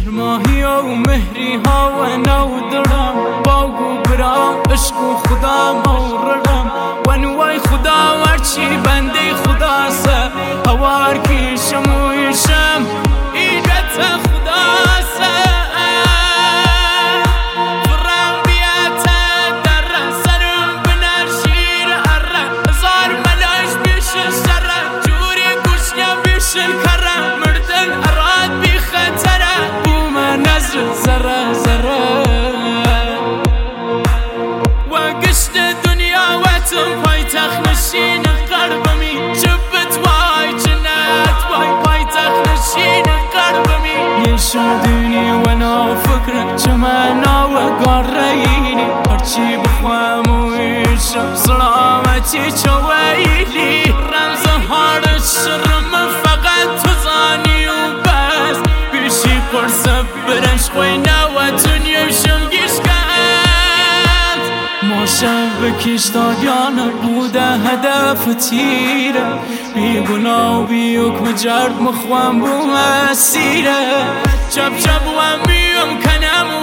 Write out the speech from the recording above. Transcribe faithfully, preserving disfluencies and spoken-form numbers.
مهرماهی و مهری ها و نو درم باگو برام عشق و خدا موررم و نوای خدا ورچی بنده خدا سه هوار کشم و یشم ایدت خدا سه فرم بیت در سرم بنر شیر اره هزار ملاش بیش سره جوری گوشنیا بیش کره مردن اراد بی خطره بوم نظر زره زره و گشت دنیا و تم پای تخنشین قربمی جبت وای جنت وای پای تخنشین قربمی یشودنی و نا فکر چمنا و قرینی هرچی بخوام و یشم سلامتی چویلی رمز هارد شرم فقط تو زانی و بس بیشی پرسب برنش خوی نوا دنیا شمگیش کند ماشم بکش داگانه بوده هدف تیره بی گناه و بی حکم جرد مخوام بو مسیره چپ چپ و میم کنم